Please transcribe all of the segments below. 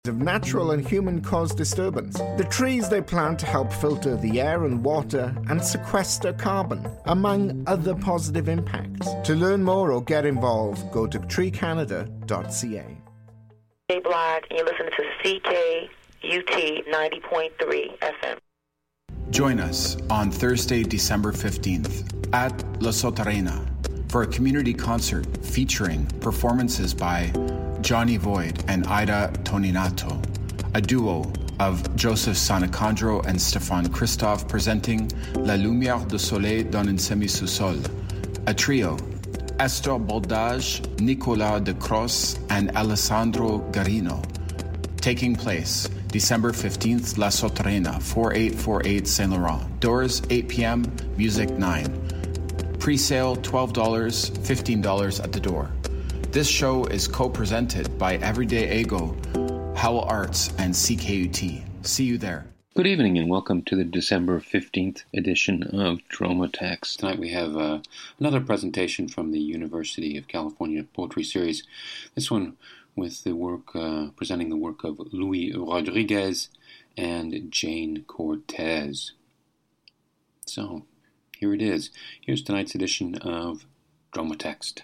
of natural and human-caused disturbance. The trees they plant help filter the air and water and sequester carbon, among other positive impacts. To learn more or get involved, go to treecanada.ca. Hey, Black, and you're listening to CKUT 90.3 FM. Join us on Thursday, December 15th at La Sotarena for a community concert featuring performances by Johnny Void and Ida Toninato, a duo of Joseph Sanacandro and Stefan Christophe presenting La Lumière du Soleil dans un semi-sous-sol, a trio, Esther Baldage, Nicolas de Cross, and Alessandro Garino, taking place December 15th, La Sotarena, 4848 Saint Laurent. Doors 8 p.m., music 9. Pre-sale $12, $15 at the door. This show is co-presented by Everyday Ego, Howell Arts, and CKUT. See you there. Good evening and welcome to the December 15th edition of Dromotext. Tonight we have another presentation from the University of California Poetry Series. This one with the work, presenting the work of Louis Rodriguez and Jane Cortez. So, here it is. Here's tonight's edition of Dromotext.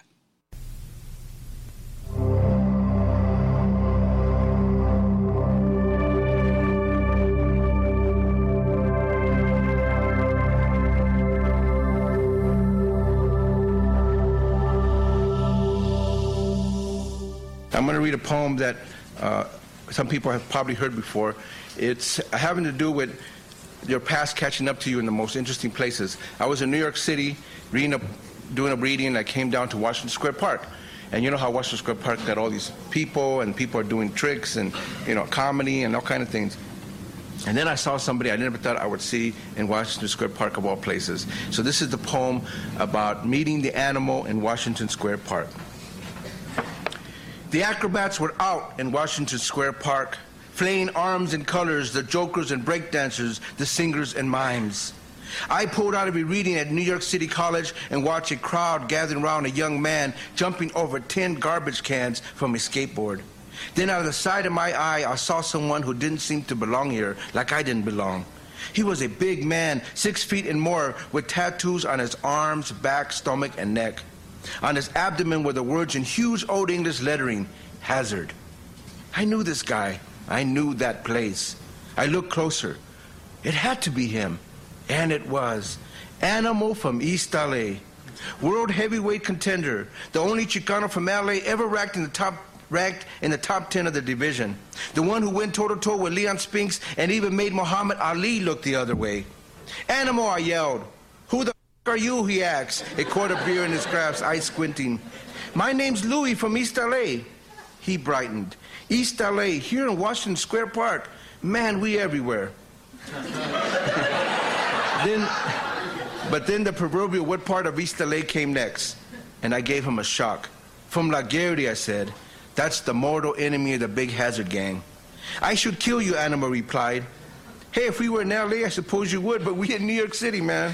I'm going to read a poem that some people have probably heard before. It's having to do with your past catching up to you in the most interesting places. I was in New York City doing a reading. I came down to Washington Square Park. And you know how Washington Square Park got all these people, and people are doing tricks and, comedy and all kind of things. And then I saw somebody I never thought I would see in Washington Square Park, of all places. So this is the poem about meeting the animal in Washington Square Park. The acrobats were out in Washington Square Park, flaying arms and colors, the jokers and breakdancers, the singers and mimes. I pulled out of a reading at New York City College and watched a crowd gathering around a young man jumping over 10 garbage cans from a skateboard. Then out of the side of my eye, I saw someone who didn't seem to belong here, like I didn't belong. He was a big man, 6 feet and more, with tattoos on his arms, back, stomach, and neck. On his abdomen were the words in huge Old English lettering, Hazard. I knew this guy. I knew that place. I looked closer. It had to be him. And it was. Animal from East LA. World heavyweight contender. The only Chicano from LA ever ranked in the top 10 of the division. The one who went toe-to-toe with Leon Spinks and even made Muhammad Ali look the other way. Animal, I yelled. Who the are you, he asked, a quart of beer in his grasp, eyes squinting. My name's Louis from East LA. He brightened. East LA, here in Washington Square Park. Man, we everywhere. But then the proverbial what part of East LA came next, and I gave him a shock. From La Guardia, I said. That's the mortal enemy of the Big Hazard gang. I should kill you, Animal replied. Hey, if we were in LA, I suppose you would, but we in New York City, man.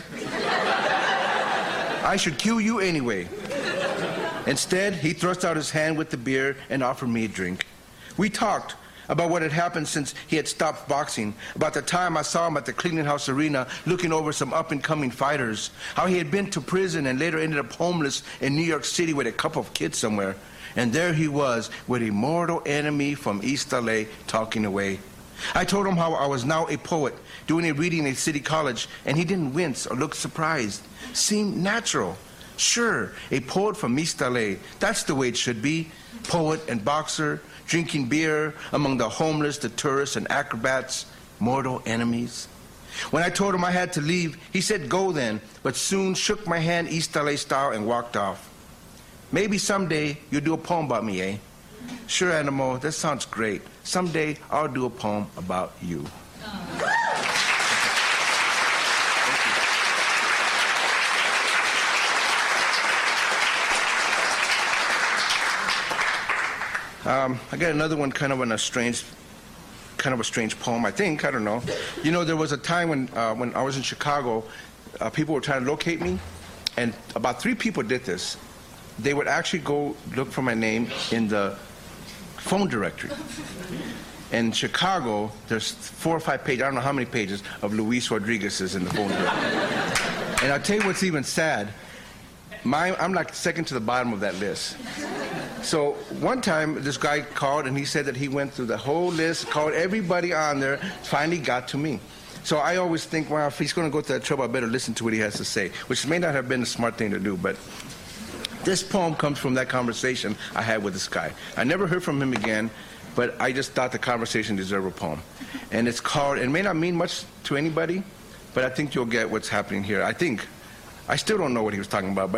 I should kill you anyway. Instead, he thrust out his hand with the beer and offered me a drink. We talked about what had happened since he had stopped boxing, about the time I saw him at the Cleaning House Arena looking over some up-and-coming fighters, how he had been to prison and later ended up homeless in New York City with a couple of kids somewhere. And there he was with a mortal enemy from East LA talking away. I told him how I was now a poet, doing a reading at City College, and he didn't wince or look surprised. Seemed natural. Sure, a poet from East LA, that's the way it should be. Poet and boxer, drinking beer among the homeless, the tourists, and acrobats, mortal enemies. When I told him I had to leave, he said go then, but soon shook my hand East LA style and walked off. Maybe someday you'll do a poem about me, eh? Sure, Animal, that sounds great. Someday I'll do a poem about you. I got another one kind of a strange poem, I think. I don't know. You know, there was a time when I was in Chicago, people were trying to locate me, and about 3 people did this. They would actually go look for my name in the phone directory. In Chicago, there's 4 or 5 pages, I don't know how many pages, of Luis Rodriguez's in the phone book. And I'll tell you what's even sad. I'm like second to the bottom of that list. So one time, this guy called and he said that he went through the whole list, called everybody on there, finally got to me. So I always think, well, if he's going to go through that trouble, I better listen to what he has to say, which may not have been a smart thing to do, but this poem comes from that conversation I had with this guy. I never heard from him again, but I just thought the conversation deserved a poem. And it's called, it may not mean much to anybody, but I think you'll get what's happening here. I still don't know what he was talking about, but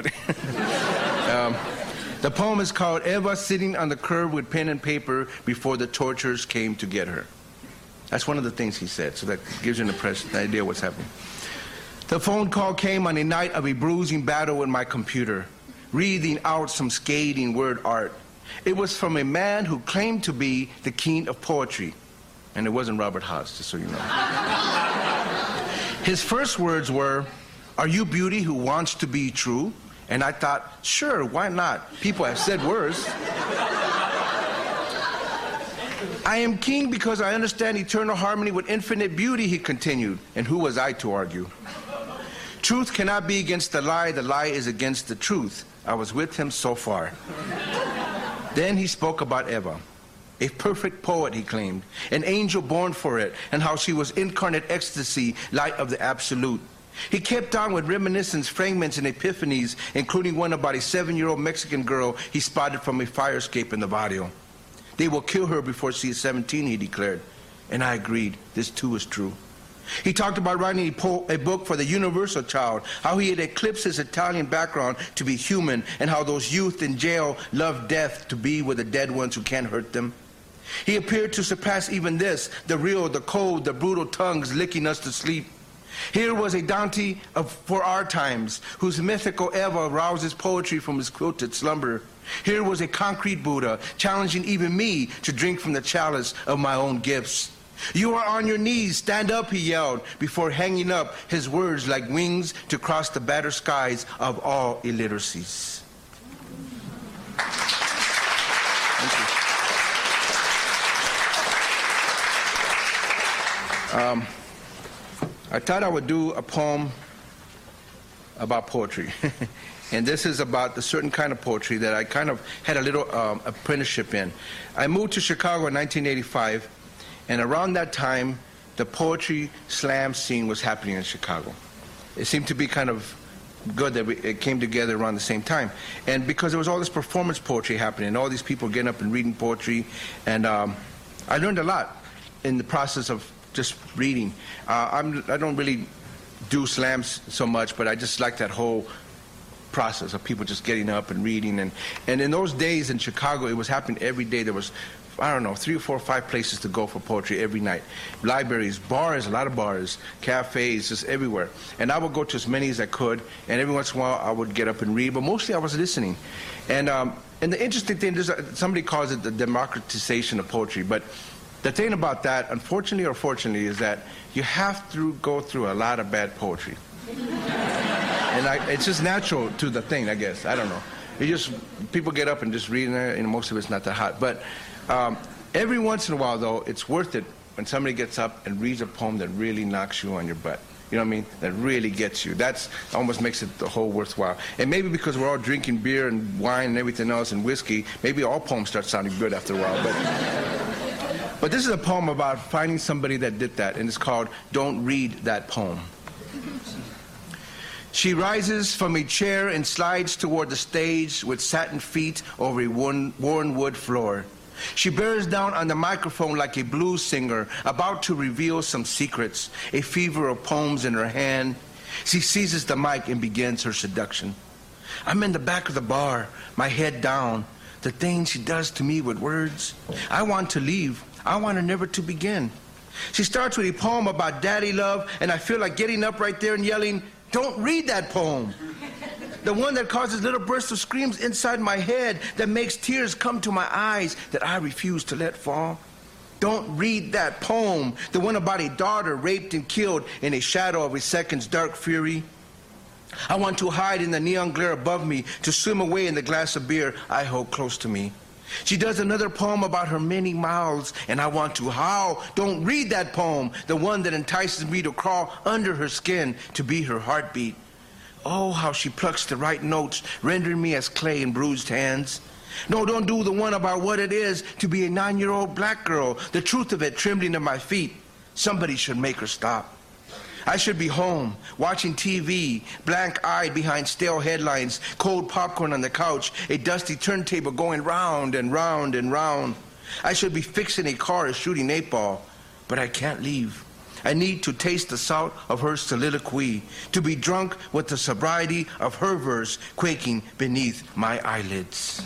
the poem is called Eva Sitting on the Curb with Pen and Paper Before the Torturers Came to Get Her. That's one of the things he said, so that gives you an idea of what's happening. The phone call came on a night of a bruising battle with my computer, reading out some scathing word art. It was from a man who claimed to be the king of poetry, and it wasn't Robert Haas, just so you know. His first words were, "Are you beauty who wants to be true?" And I thought, sure, why not? People have said worse. "I am king because I understand eternal harmony with infinite beauty," he continued. And who was I to argue? "Truth cannot be against the lie is against the truth." I was with him so far. Then he spoke about Eva. A perfect poet, he claimed, an angel born for it, and how she was incarnate ecstasy, light of the absolute. He kept on with reminiscence, fragments, and epiphanies, including one about a 7-year-old Mexican girl he spotted from a fire escape in the barrio. They will kill her before she is 17, he declared. And I agreed. This too is true. He talked about writing a book for the universal child, how he had eclipsed his Italian background to be human, and how those youth in jail love death, to be with the dead ones who can't hurt them. He appeared to surpass even this, the real, the cold, the brutal tongues licking us to sleep. Here was a Dante for our times, whose mythical Eva rouses poetry from his quilted slumber. Here was a concrete Buddha, challenging even me to drink from the chalice of my own gifts. "You are on your knees, stand up," he yelled, before hanging up his words like wings to cross the battered skies of all illiteracies. Thank you. I thought I would do a poem about poetry. And this is about a certain kind of poetry that I kind of had a little apprenticeship in. I moved to Chicago in 1985, and around that time, the poetry slam scene was happening in Chicago. It seemed to be kind of good that it came together around the same time. And because there was all this performance poetry happening, and all these people getting up and reading poetry, and I learned a lot in the process of just reading. I don't really do slams so much, but I just like that whole process of people just getting up and reading. And in those days in Chicago, it was happening every day. There was, I don't know, 3 or 4 or 5 places to go for poetry every night. Libraries, bars, a lot of bars, cafes, just everywhere. And I would go to as many as I could, and every once in a while I would get up and read, but mostly I was listening. And the interesting thing is, somebody calls it the democratization of poetry, but the thing about that, unfortunately or fortunately, is that you have to go through a lot of bad poetry. And it's just natural to the thing, I guess. I don't know. People get up and just read, and most of it's not that hot. But every once in a while, though, it's worth it when somebody gets up and reads a poem that really knocks you on your butt. You know what I mean? That really gets you. That almost makes it the whole worthwhile. And maybe because we're all drinking beer and wine and everything else and whiskey, maybe all poems start sounding good after a while. But this is a poem about finding somebody that did that, and it's called Don't Read That Poem. She rises from a chair and slides toward the stage with satin feet over a worn wood floor. She bears down on the microphone like a blues singer, about to reveal some secrets, a fever of poems in her hand. She seizes the mic and begins her seduction. I'm in the back of the bar, my head down. The things she does to me with words. I want to leave. I want her never to begin. She starts with a poem about daddy love, and I feel like getting up right there and yelling, "Don't read that poem." The one that causes little bursts of screams inside my head, that makes tears come to my eyes that I refuse to let fall. Don't read that poem. The one about a daughter raped and killed in a shadow of a second's dark fury. I want to hide in the neon glare above me, to swim away in the glass of beer I hold close to me. She does another poem about her many mouths, and I want to howl. Don't read that poem, the one that entices me to crawl under her skin to be her heartbeat. Oh, how she plucks the right notes, rendering me as clay in bruised hands. No, don't do the one about what it is to be a 9-year-old black girl, the truth of it trembling at my feet. Somebody should make her stop. I should be home, watching TV, blank-eyed behind stale headlines, cold popcorn on the couch, a dusty turntable going round and round and round. I should be fixing a car or shooting 8-ball, but I can't leave. I need to taste the salt of her soliloquy, to be drunk with the sobriety of her verse quaking beneath my eyelids.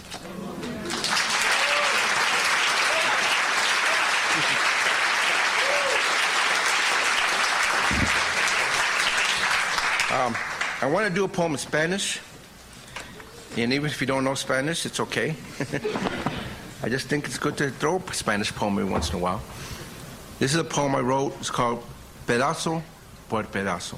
I want to do a poem in Spanish, and even if you don't know Spanish, it's okay. I just think it's good to throw a Spanish poem in once in a while. This is a poem I wrote. It's called Pedazo por Pedazo.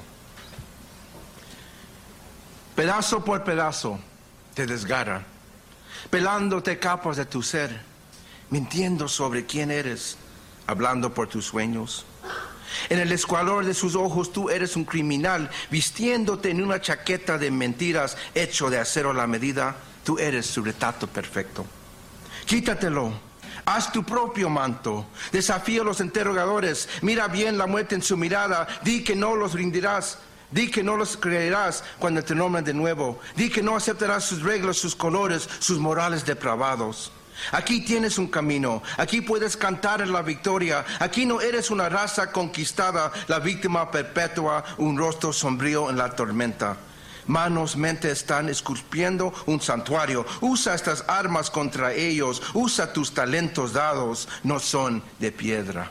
Pedazo por pedazo te desgarra, pelándote capas de tu ser, mintiendo sobre quién eres, hablando por tus sueños. En el escuador de sus ojos tú eres un criminal, vistiéndote en una chaqueta de mentiras, hecho de acero a la medida, tú eres su retrato perfecto. Quítatelo, haz tu propio manto, desafía a los interrogadores, mira bien la muerte en su mirada, di que no los rindirás, di que no los creerás cuando te nombren de nuevo, di que no aceptarás sus reglas, sus colores, sus morales depravados. Aquí tienes un camino, aquí puedes cantar en la victoria, aquí no eres una raza conquistada, la víctima perpetua, un rostro sombrío en la tormenta. Manos, mente están esculpiendo un santuario, usa estas armas contra ellos, usa tus talentos dados, no son de piedra.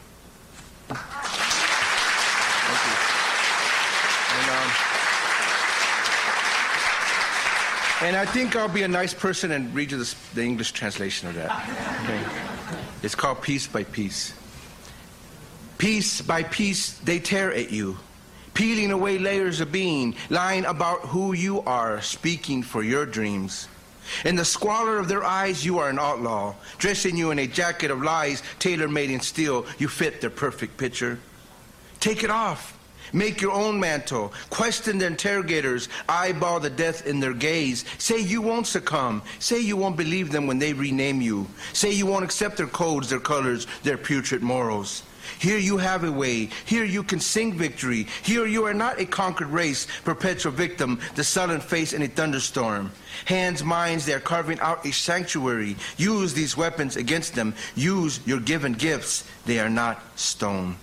And I think I'll be a nice person and read you the English translation of that. Okay. It's called Piece by Piece. Piece by piece, they tear at you, peeling away layers of being, lying about who you are, speaking for your dreams. In the squalor of their eyes, you are an outlaw, dressing you in a jacket of lies, tailor-made in steel. You fit their perfect picture. Take it off. Make your own mantle. Question the interrogators. Eyeball the death in their gaze. Say you won't succumb. Say you won't believe them when they rename you. Say you won't accept their codes, their colors, their putrid morals. Here you have a way. Here you can sing victory. Here you are not a conquered race, perpetual victim, the sullen face in a thunderstorm. Hands, minds, they are carving out a sanctuary. Use these weapons against them. Use your given gifts. They are not stone.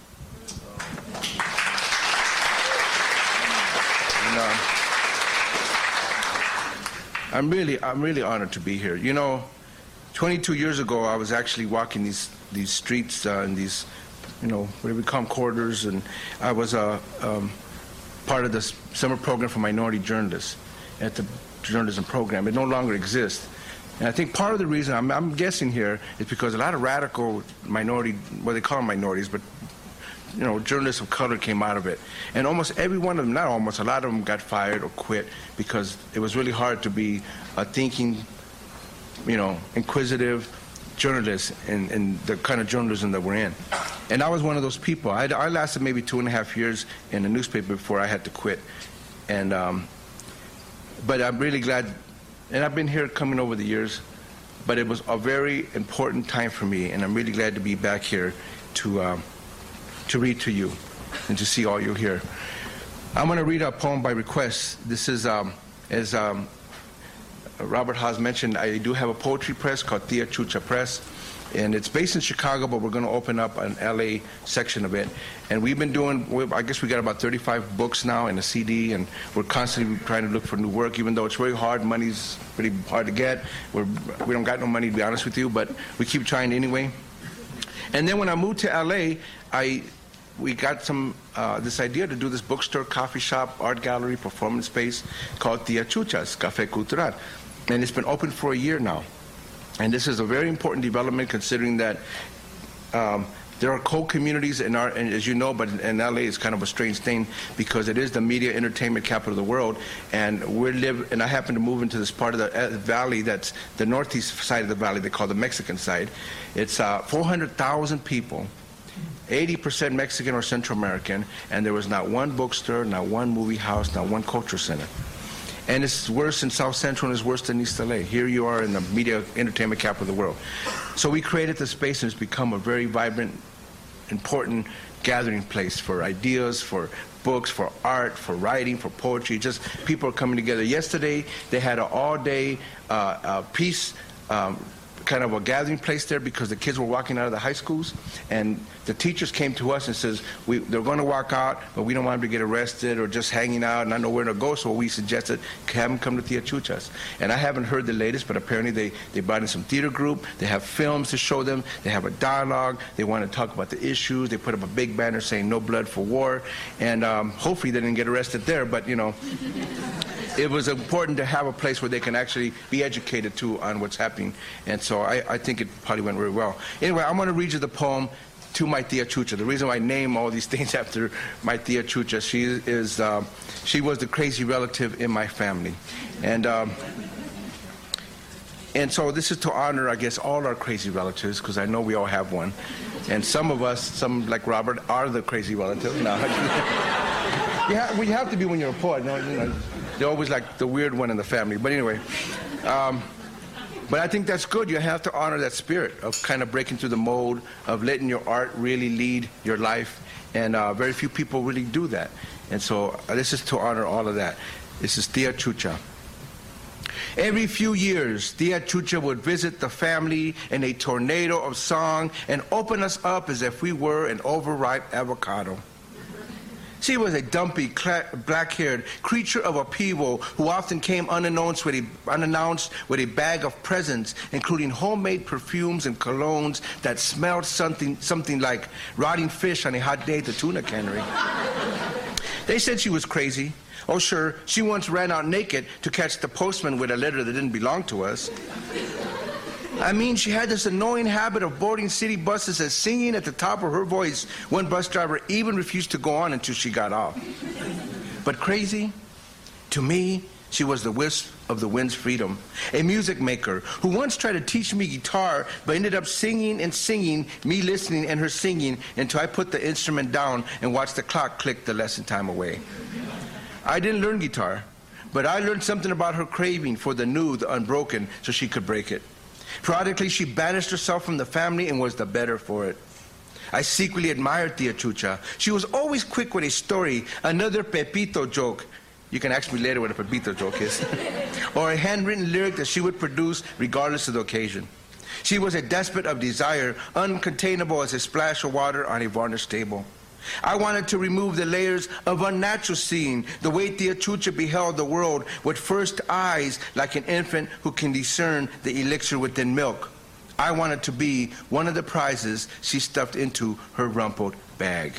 I'm really honored to be here. You know, 22 years ago, I was actually walking these streets and these, what do we call them, corridors, and I was part of the summer program for minority journalists at the journalism program. It no longer exists. And I think part of the reason, I'm guessing here, is because a lot of radical minority, well, they call them minorities, but journalists of color came out of it. And almost every one of them, not almost, a lot of them got fired or quit because it was really hard to be a thinking, inquisitive journalist in the kind of journalism that we're in. And I was one of those people. I lasted maybe 2.5 years in the newspaper before I had to quit. And but I'm really glad, and I've been here coming over the years, but it was a very important time for me, and I'm really glad to be back here to read to you and to see all you here. I'm going to read a poem by request. This is, as Robert Haas mentioned, I do have a poetry press called Tia Chucha Press, and it's based in Chicago, but we're going to open up an LA section of it. And we've been doing, I guess we got about 35 books now and a CD, and we're constantly trying to look for new work, even though it's very hard. Money's pretty hard to get. We don't got no money, to be honest with you, but we keep trying anyway. And then when I moved to LA, we got this idea to do this bookstore, coffee shop, art gallery, performance space called Tia Chucha's Café Cultural. And it's been open for a year now. And this is a very important development considering that There are co-communities and as you know, but in LA it's kind of a strange thing because it is the media entertainment capital of the world, and I happen to move into this part of the valley that's the northeast side of the valley they call the Mexican side. It's 400,000 people, 80% Mexican or Central American, and there was not one bookstore, not one movie house, not one culture center. And it's worse in South Central and it's worse than East LA. Here you are in the media entertainment capital of the world. So we created the space and it's become a very vibrant, important gathering place for ideas, for books, for art, for writing, for poetry. Just people are coming together. Yesterday they had an all-day peace kind of a gathering place there because the kids were walking out of the high schools, and the teachers came to us and says they're going to walk out, but we don't want them to get arrested or just hanging out and not know where to go, so we suggested have them come to Tia Chucha's. And I haven't heard the latest, but apparently they brought in some theater group, they have films to show them, they have a dialogue, they want to talk about the issues, they put up a big banner saying no blood for war, and hopefully they didn't get arrested there, but you know, it was important to have a place where they can actually be educated too on what's happening, and so I think it probably went very well. Anyway, I'm going to read you the poem To My Tia Chucha. The reason why I name all these things after my Tia Chucha, she was the crazy relative in my family, and so this is to honor, I guess, all our crazy relatives, because I know we all have one, and some of us, some like Robert, are the crazy relative. No, well, you have to be when you're a poet. You know, they're always like the weird one in the family. But anyway. But I think that's good. You have to honor that spirit of kind of breaking through the mold, of letting your art really lead your life. And very few people really do that. And so this is to honor all of that. This is Tia Chucha. Every few years, Tia Chucha would visit the family in a tornado of song and open us up as if we were an overripe avocado. She was a dumpy, black-haired creature of upheaval who often came unannounced with a bag of presents, including homemade perfumes and colognes that smelled something like rotting fish on a hot day at the tuna cannery. They said she was crazy. Oh, sure, she once ran out naked to catch the postman with a letter that didn't belong to us. I mean, she had this annoying habit of boarding city buses and singing at the top of her voice. One bus driver even refused to go on until she got off. But crazy? To me, she was the wisp of the wind's freedom, a music maker who once tried to teach me guitar, but ended up singing and singing, me listening and her singing, until I put the instrument down and watched the clock click the lesson time away. I didn't learn guitar, but I learned something about her craving for the new, the unbroken, so she could break it. Periodically, she banished herself from the family and was the better for it. I secretly admired Tia Chucha. She was always quick with a story, another Pepito joke. You can ask me later what a Pepito joke is. Or a handwritten lyric that she would produce regardless of the occasion. She was a despot of desire, uncontainable as a splash of water on a varnished table. I wanted to remove the layers of unnatural seeing, the way Tia Chucha beheld the world with first eyes like an infant who can discern the elixir within milk. I wanted to be one of the prizes she stuffed into her rumpled bag.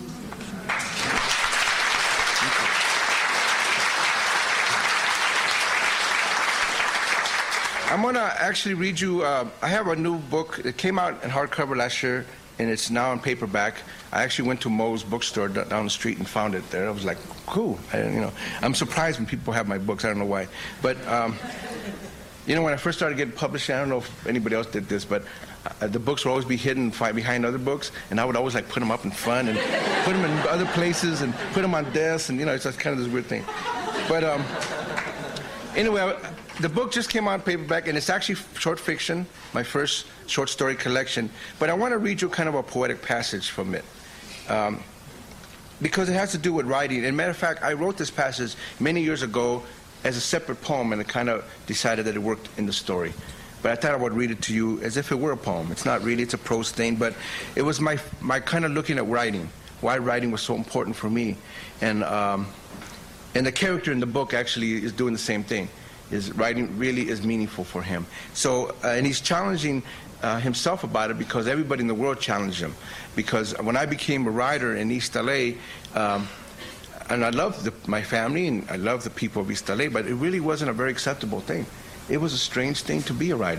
I'm going to actually read you, I have a new book. It came out in hardcover last year, and it's now in paperback. I actually went to Moe's bookstore down the street and found it there. I was like, cool. I'm surprised when people have my books. I don't know why. But, when I first started getting published, I don't know if anybody else did this, but the books would always be hidden behind other books, and I would always put them up in front and put them in other places and put them on desks, and it's just kind of this weird thing. But anyway, the book just came out in paperback, and it's actually short fiction, my first short story collection. But I want to read you kind of a poetic passage from it, because it has to do with writing. And matter of fact, I wrote this passage many years ago as a separate poem, and I kind of decided that it worked in the story. But I thought I would read it to you as if it were a poem. It's not really, it's a prose thing, but it was my kind of looking at writing, why writing was so important for me. And the character in the book actually is doing the same thing. His writing really is meaningful for him. So, and he's challenging himself about it because everybody in the world challenged him. Because when I became a writer in East LA, and I loved my family and I loved the people of East LA, but it really wasn't a very acceptable thing. It was a strange thing to be a writer.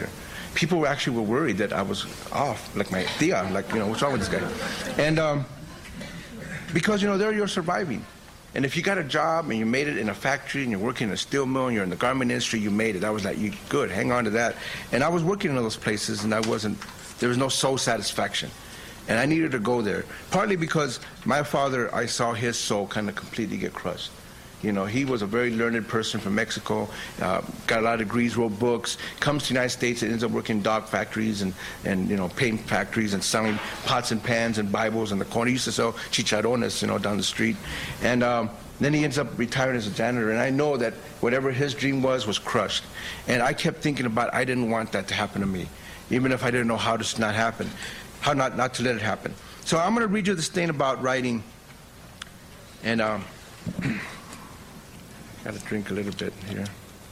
people actually were worried that I was off, like my tia, like, what's wrong with this guy? And because, there you're surviving. And if you got a job and you made it in a factory and you're working in a steel mill and you're in the garment industry, you made it. I was like, you good, hang on to that. And I was working in those places and there was no soul satisfaction. And I needed to go there, partly because my father, I saw his soul kind of completely get crushed. He was a very learned person from Mexico, got a lot of degrees, wrote books, comes to the United States and ends up working in dog factories and paint factories and selling pots and pans and Bibles in the corner. He used to sell chicharrones, down the street. And then he ends up retiring as a janitor. And I know that whatever his dream was crushed. And I kept thinking about, I didn't want that to happen to me, even if I didn't know how to not happen. How not to let it happen. So I'm going to read you this thing about writing, and got to drink a little bit here.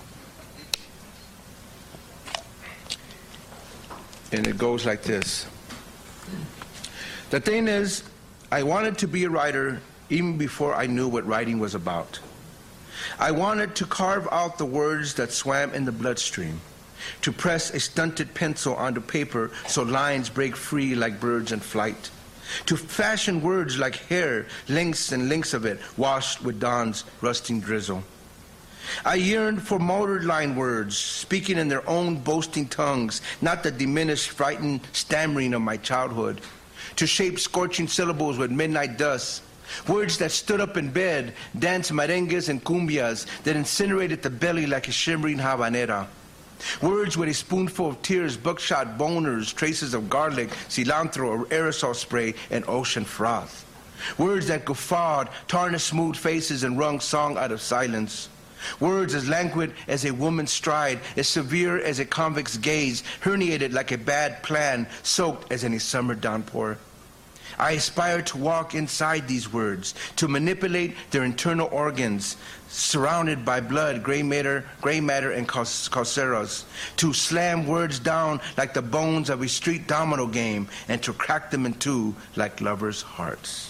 And it goes like this. The thing is, I wanted to be a writer even before I knew what writing was about. I wanted to carve out the words that swam in the bloodstream, to press a stunted pencil onto paper so lines break free like birds in flight, to fashion words like hair, lengths and lengths of it, washed with dawn's rusting drizzle. I yearned for motored line words, speaking in their own boasting tongues, not the diminished, frightened stammering of my childhood, to shape scorching syllables with midnight dust, words that stood up in bed, danced merengues and cumbias, that incinerated the belly like a shimmering habanera. Words with a spoonful of tears, buckshot boners, traces of garlic, cilantro, aerosol spray, and ocean froth. Words that guffawed, tarnished smooth faces, and wrung song out of silence. Words as languid as a woman's stride, as severe as a convict's gaze, herniated like a bad plan, soaked as any summer downpour. I aspire to walk inside these words, to manipulate their internal organs, surrounded by blood, gray matter, and carceros, to slam words down like the bones of a street domino game, and to crack them in two like lovers' hearts.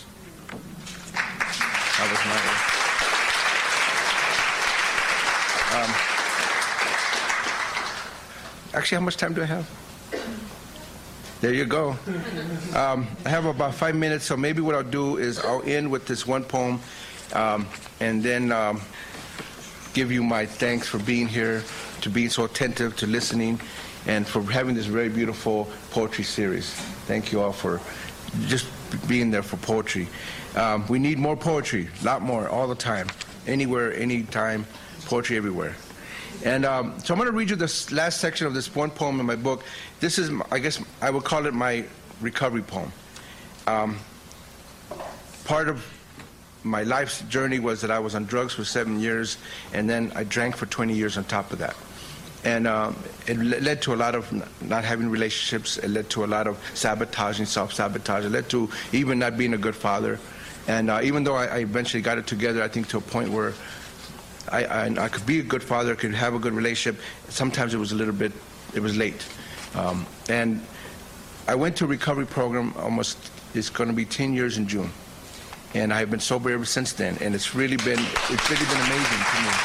That was my actually, how much time do I have? There you go. I have about 5 minutes, so maybe what I'll do is I'll end with this one poem and then give you my thanks for being here, to being so attentive, to listening, and for having this very beautiful poetry series. Thank you all for just being there for poetry. We need more poetry, a lot more, all the time, anywhere, anytime, poetry everywhere. And so I'm going to read you this last section of this one poem in my book. This is, I guess, I would call it my recovery poem. Part of my life's journey was that I was on drugs for 7 years, and then I drank for 20 years on top of that. And it led to a lot of not having relationships. It led to a lot of sabotaging, self-sabotage. It led to even not being a good father. And even though I eventually got it together, I think to a point where I could be a good father, could have a good relationship. Sometimes it was late. And I went to a recovery program it's going to be 10 years in June. And I've been sober ever since then. And it's really been amazing to me.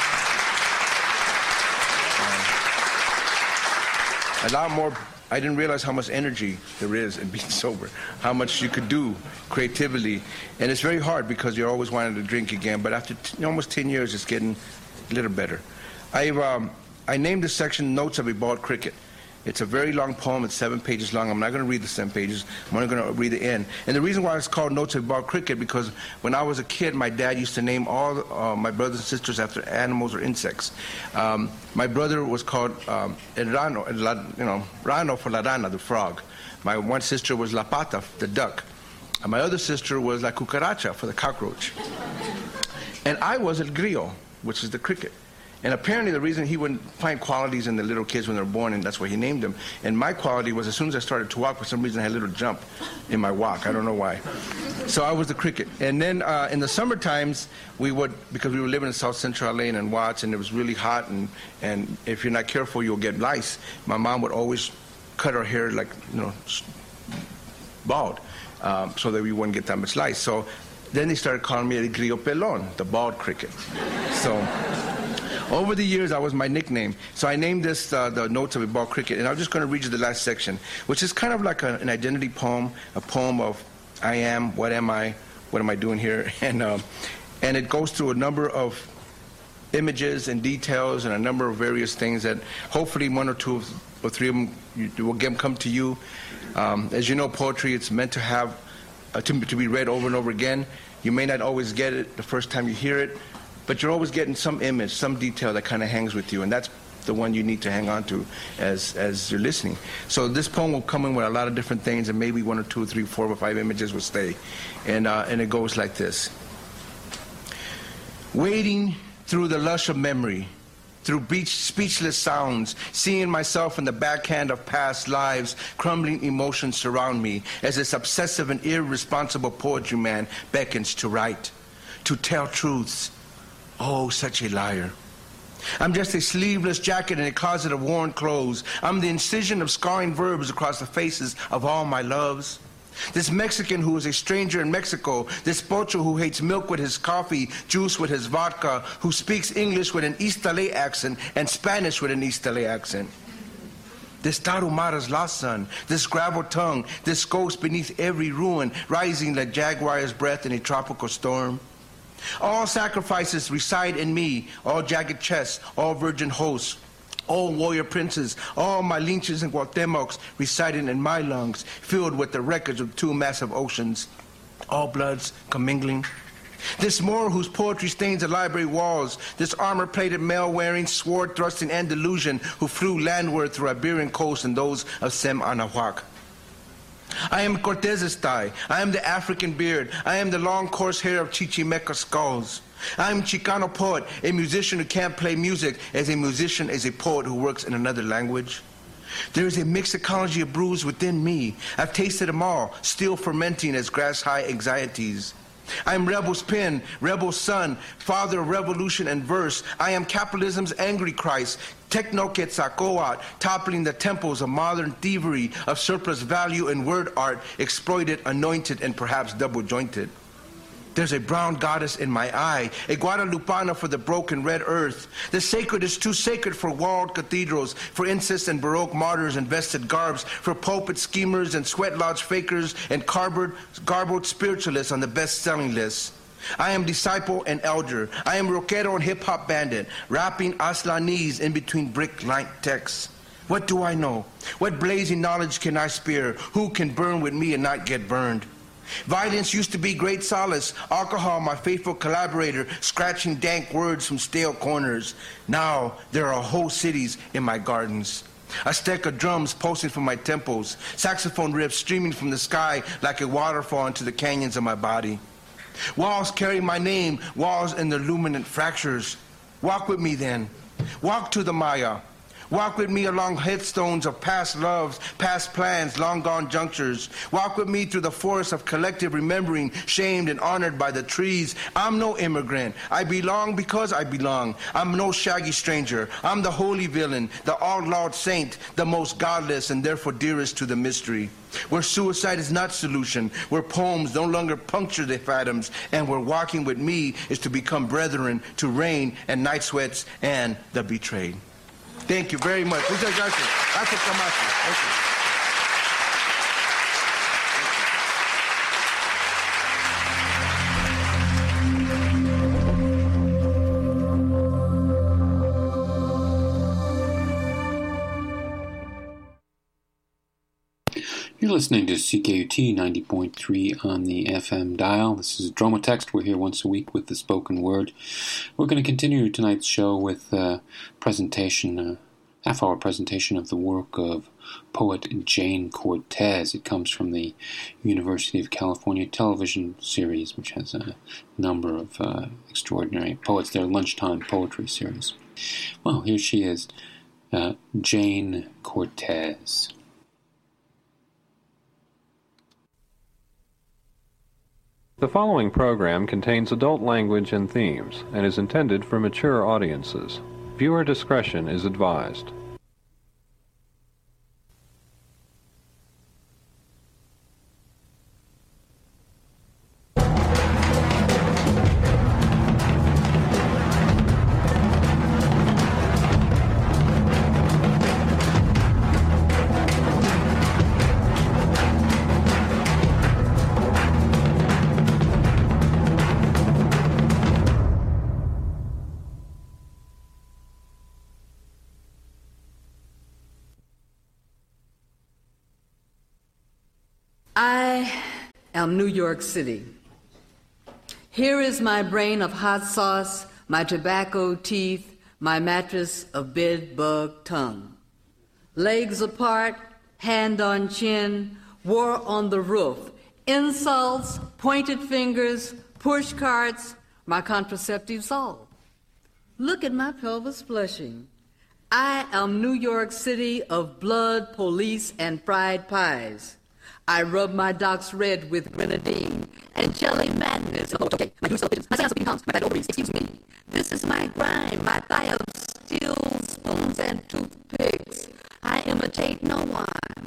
A lot more. I didn't realize how much energy there is in being sober, how much you could do creatively. And it's very hard because you're always wanting to drink again, but after almost 10 years, it's getting a little better. I named this section Notes of a Bald Cricket. It's a very long poem. It's 7 pages long. I'm not going to read the 7 pages. I'm only going to read the end. And the reason why it's called Notes of a Bald Cricket, because when I was a kid, my dad used to name all my brothers and sisters after animals or insects. My brother was called El Rano, Rano for La Rana, the frog. My one sister was La Pata, the duck. And my other sister was La Cucaracha, for the cockroach. And I was El Grillo, which is the cricket. And apparently the reason he wouldn't find qualities in the little kids when they were born, and that's why he named them. And my quality was, as soon as I started to walk, for some reason I had a little jump in my walk. I don't know why. So I was the cricket. And then in the summer times, because we were living in South Central LA and Watts, and it was really hot, and if you're not careful, you'll get lice. My mom would always cut her hair like, bald, so that we wouldn't get that much lice. So then they started calling me El Grillo Pelón, the bald cricket. So Over the years, that was my nickname. So I named this the Notes of a Bald Cricket, and I'm just going to read you the last section, which is kind of like an identity poem, a poem of I am, what am I doing here, and it goes through a number of images and details and a number of various things that hopefully one or two or three of them will come to you. As you know, poetry, it's meant to have to be read over and over again. You may not always get it the first time you hear it, but you're always getting some image, some detail that kind of hangs with you, and that's the one you need to hang on to as you're listening. So this poem will come in with a lot of different things, and maybe 1 or 2 or 3, 4 or 5 images will stay. And it goes like this. Wading through the lush of memory, through speechless sounds, seeing myself in the backhand of past lives, crumbling emotions surround me as this obsessive and irresponsible poetry man beckons to write, to tell truths. Oh, such a liar. I'm just a sleeveless jacket in a closet of worn clothes. I'm the incision of scarring verbs across the faces of all my loves. This Mexican who is a stranger in Mexico, this pocho who hates milk with his coffee, juice with his vodka, who speaks English with an East LA accent and Spanish with an East LA accent. This Tarahumara's lost son, this gravel tongue, this ghost beneath every ruin, rising like jaguar's breath in a tropical storm. All sacrifices reside in me, all jagged chests, all virgin hosts, all warrior princes, all my Linches and Guatemocs residing in my lungs, filled with the wreckage of 2 massive oceans, all bloods commingling. This Moor whose poetry stains the library walls, this armor-plated mail-wearing, sword-thrusting Andalusian who flew landward through Iberian coast and those of Sem Anahuac. I am Cortez's thigh. I am the African beard. I am the long coarse hair of Chichimeca skulls. I am Chicano poet, a musician who can't play music as a musician is a poet who works in another language. There is a mixed ecology of brews within me. I've tasted them all, still fermenting as grass-high anxieties. I am rebel's pen, rebel's son, father of revolution and verse. I am capitalism's angry Christ, Techno-Quetzalcoatl, toppling the temples of modern thievery, of surplus value and word art, exploited, anointed, and perhaps double-jointed. There's a brown goddess in my eye, a Guadalupana for the broken red earth. The sacred is too sacred for walled cathedrals, for incest and Baroque martyrs and vested garbs, for pulpit schemers and sweat lodge fakers and garbled spiritualists on the best-selling list. I am disciple and elder. I am rockero and hip-hop bandit, rapping Aslanese in between brick-lined texts. What do I know? What blazing knowledge can I spare? Who can burn with me and not get burned? Violence used to be great solace, alcohol my faithful collaborator, scratching dank words from stale corners. Now there are whole cities in my gardens. A stack of drums pulsing from my temples, saxophone riffs streaming from the sky like a waterfall into the canyons of my body. Walls carry my name, walls in their luminant fractures. Walk with me then. Walk to the Maya. Walk with me along headstones of past loves, past plans, long-gone junctures. Walk with me through the forest of collective remembering, shamed and honored by the trees. I'm no immigrant. I belong because I belong. I'm no shaggy stranger. I'm the holy villain, the outlawed saint, the most godless and therefore dearest to the mystery. Where suicide is not solution, where poems no longer puncture the fathoms, and where walking with me is to become brethren to rain and night sweats and the betrayed. Thank you very much. Muchas gracias. Gracias, Camacho. Thank you. You're listening to CKUT 90.3 on the FM dial. This is Dromotext. We're here once a week with the spoken word. We're going to continue tonight's show with a presentation, half-hour presentation of the work of poet Jane Cortez. It comes from the University of California television series, which has a number of extraordinary poets. Their lunchtime poetry series. Well, here she is, Jane Cortez. The following program contains adult language and themes and is intended for mature audiences. Viewer discretion is advised. I am New York City. Here is my brain of hot sauce, my tobacco teeth, my mattress of bed bug tongue. Legs apart, hand on chin, war on the roof, insults, pointed fingers, push carts, my contraceptives all. Look at my pelvis flushing. I am New York City of blood, police, and fried pies. I rub my docks red with grenadine and jelly madness. Oh, okay, my juice pigeons, my science of beans, my bad ovaries, excuse me. This is my grind, my thigh of steel spoons and toothpicks. I imitate no one.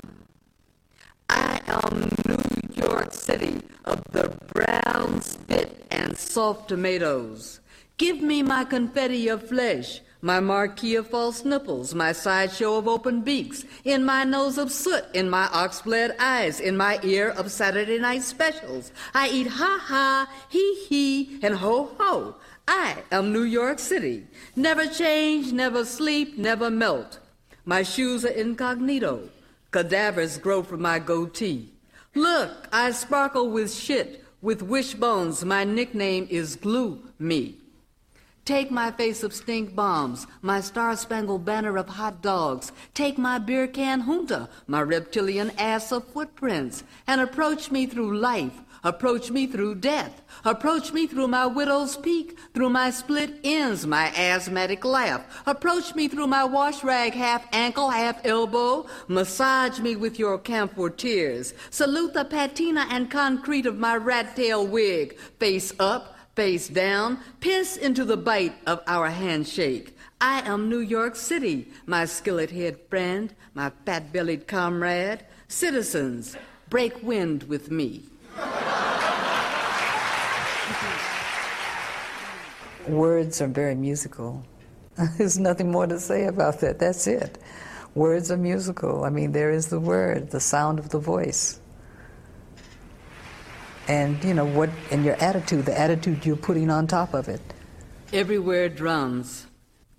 I am New York City of the brown spit and soft tomatoes. Give me my confetti of flesh, my marquee of false nipples, my sideshow of open beaks, in my nose of soot, in my ox-bled eyes, in my ear of Saturday night specials. I eat ha-ha, he-he, and ho-ho. I am New York City. Never change, never sleep, never melt. My shoes are incognito. Cadavers grow from my goatee. Look, I sparkle with shit, with wishbones. My nickname is Glue Me. Take my face of stink bombs, my star-spangled banner of hot dogs. Take my beer can junta, my reptilian ass of footprints, and approach me through life, approach me through death, approach me through my widow's peak, through my split ends, my asthmatic laugh. Approach me through my wash rag, half ankle, half elbow. Massage me with your camphor tears. Salute the patina and concrete of my rat-tail wig, face up, face down, piss into the bite of our handshake. I am New York City, my skillet-head friend, my fat-bellied comrade. Citizens, break wind with me. Words are very musical. There's nothing more to say about that. That's it. Words are musical. I mean, there is the word, the sound of the voice. And, you know, what, and your attitude, the attitude you're putting on top of it. Everywhere drums.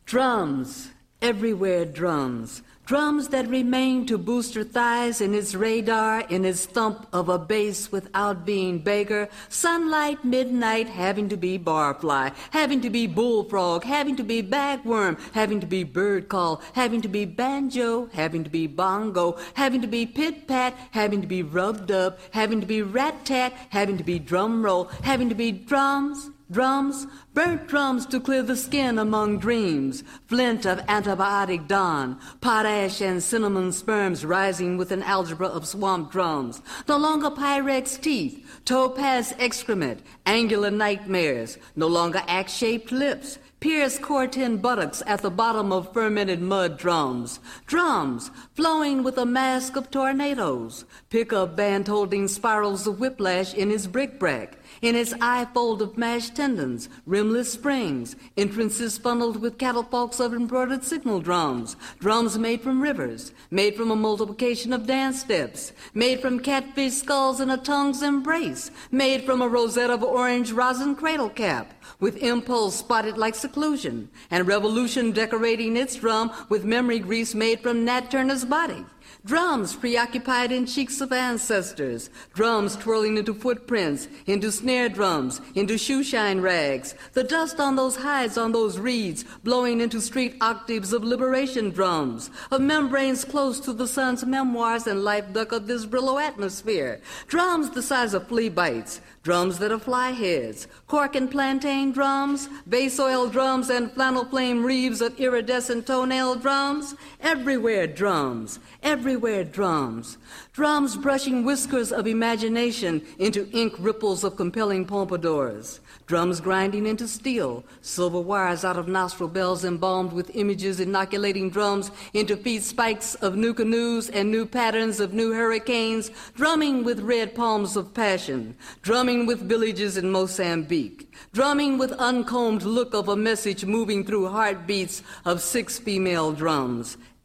Drums. Everywhere drums. Drums that remain to booster thighs in its radar, in its thump of a bass without being beggar. Sunlight, midnight, having to be barfly, having to be bullfrog, having to be bagworm, having to be bird call, having to be banjo, having to be bongo, having to be pit-pat, having to be rubbed up, having to be rat-tat, having to be drum roll, having to be drums. Drums, burnt drums to clear the skin among dreams, flint of antibiotic dawn, potash and cinnamon sperms rising with an algebra of swamp drums, no longer Pyrex teeth, topaz excrement, angular nightmares, no longer axe-shaped lips, pierced cortin buttocks at the bottom of fermented mud drums. Drums, flowing with a mask of tornadoes. Pickup band holding spirals of whiplash in his bric-a-brac. In its eye fold of mashed tendons, rimless springs, entrances funneled with catafalques of embroidered signal drums. Drums made from rivers, made from a multiplication of dance steps, made from catfish skulls in a tongue's embrace, made from a rosette of orange rosin cradle cap, with impulse spotted like seclusion, and revolution decorating its drum with memory grease made from Nat Turner's body. Drums preoccupied in cheeks of ancestors, drums twirling into footprints, into snare drums, into shoeshine rags, the dust on those hides, on those reeds, blowing into street octaves of liberation drums, of membranes close to the sun's memoirs and life duck of this Brillo atmosphere, drums the size of flea bites, drums that are fly heads, cork and plantain drums, base oil drums and flannel flame reeves of iridescent toenail drums, everywhere drums, everywhere drums. Drums brushing whiskers of imagination into ink ripples of compelling pompadours. Drums grinding into steel, silver wires out of nostril bells embalmed with images, inoculating drums into feet spikes of new canoes and new patterns of new hurricanes, drumming with red palms of passion, drumming with villages in Mozambique, drumming with uncombed look of a message moving through heartbeats of 6 female drums.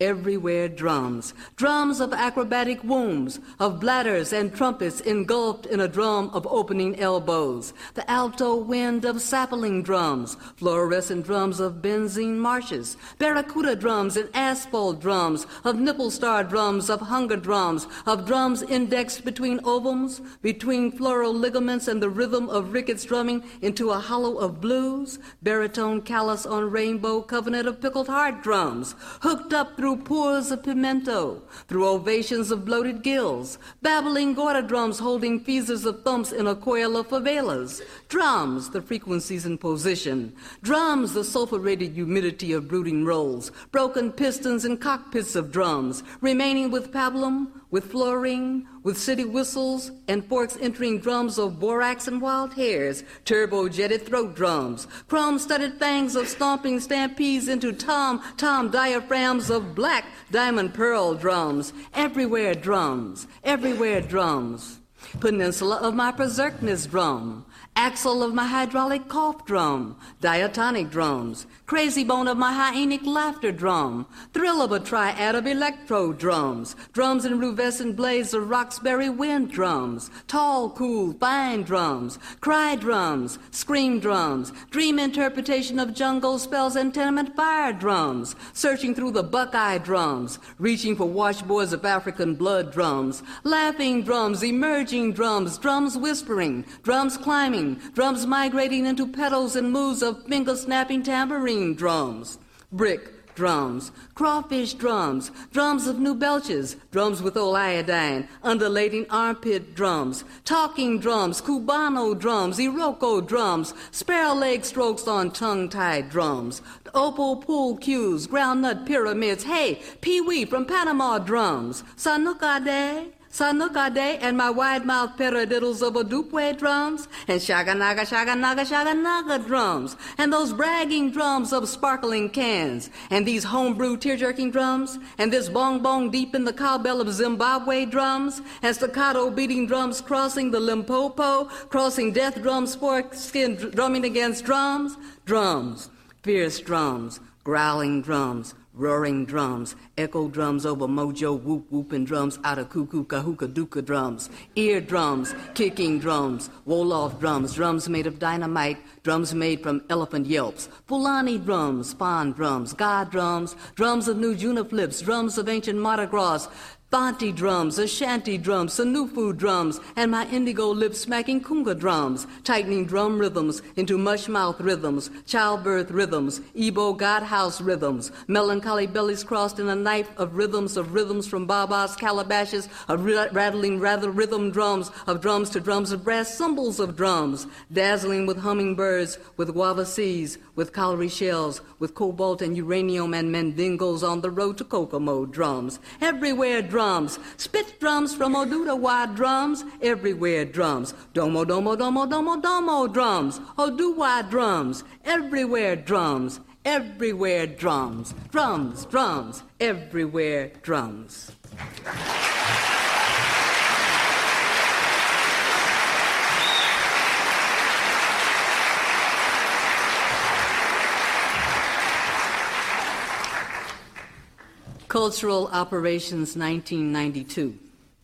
everywhere drums. Drums of acrobatic wombs, of bladders and trumpets engulfed in a drum of opening elbows. The alto wind of sapling drums, fluorescent drums of benzene marshes, barracuda drums and asphalt drums, of nipple star drums, of hunger drums, of drums indexed between ovums, between floral ligaments and the rhythm of rickets drumming into a hollow of blues, baritone callus on rainbow covenant of pickled heart drums, hooked up through pours of pimento, through ovations of bloated gills, babbling gorda drums holding feathers of thumps in a coil of favelas, drums, the frequencies in position, drums, the sulfurated humidity of brooding rolls, broken pistons and cockpits of drums, remaining with pablum, with fluorine, with city whistles and forks entering drums of borax and wild hares, turbo-jetted throat drums, chrome-studded fangs of stomping stampedes into tom-tom diaphragms of black diamond pearl drums, everywhere drums, everywhere drums. Peninsula of my berserkness drum, axle of my hydraulic cough drum, diatonic drums, crazy bone of my hyenic laughter drum, thrill of a triad of electro drums, drums in ruvescent blades of Roxbury wind drums, tall, cool, fine drums, cry drums, scream drums, dream interpretation of jungle spells and tenement fire drums, searching through the buckeye drums, reaching for washboards of African blood drums, laughing drums, emerging drums, drums whispering, drums climbing, drums migrating into pedals and moves of finger-snapping tambourine drums, brick drums, crawfish drums, drums of new belches, drums with old iodine, undulating armpit drums, talking drums, cubano drums, iroko drums, sparrow leg strokes on tongue-tied drums, opal pool cues, groundnut pyramids, hey, pee-wee from Panama drums, sanukade, Sanukade and my wide-mouthed paradiddles of Odupwe drums, and shaganaga, shaganaga, shaganaga drums, and those bragging drums of sparkling cans, and these homebrew tear-jerking drums, and this bong-bong deep in the cowbell of Zimbabwe drums, and staccato-beating drums crossing the Limpopo, crossing death drums, fork-skin drumming against drums, drums, fierce drums, growling drums, roaring drums, echo drums over mojo, whoop whooping drums out of cuckoo, kahooka, duka drums, ear drums, kicking drums, Wolof drums, drums made of dynamite, drums made from elephant yelps, Fulani drums, Spawn drums, God drums, drums of new juniflips, drums of ancient Mardi Gras, Fanti drums, Ashanti drums, Sanufu drums, and my indigo lips smacking kunga drums, tightening drum rhythms into mush-mouth rhythms, childbirth rhythms, Igbo godhouse rhythms, melancholy bellies crossed in a knife of rhythms from Baba's calabashes, of rattling rather rhythm drums to drums of brass cymbals of drums, dazzling with hummingbirds, with guava seeds, with cowrie shells, with cobalt and uranium and mandingos on the road to Kokomo drums, everywhere drums, spit drums from Odudawa drums, everywhere drums, domo domo domo domo domo drums, Oduwa drums, everywhere drums, everywhere drums, drums, drums, everywhere drums. Cultural Operations 1992.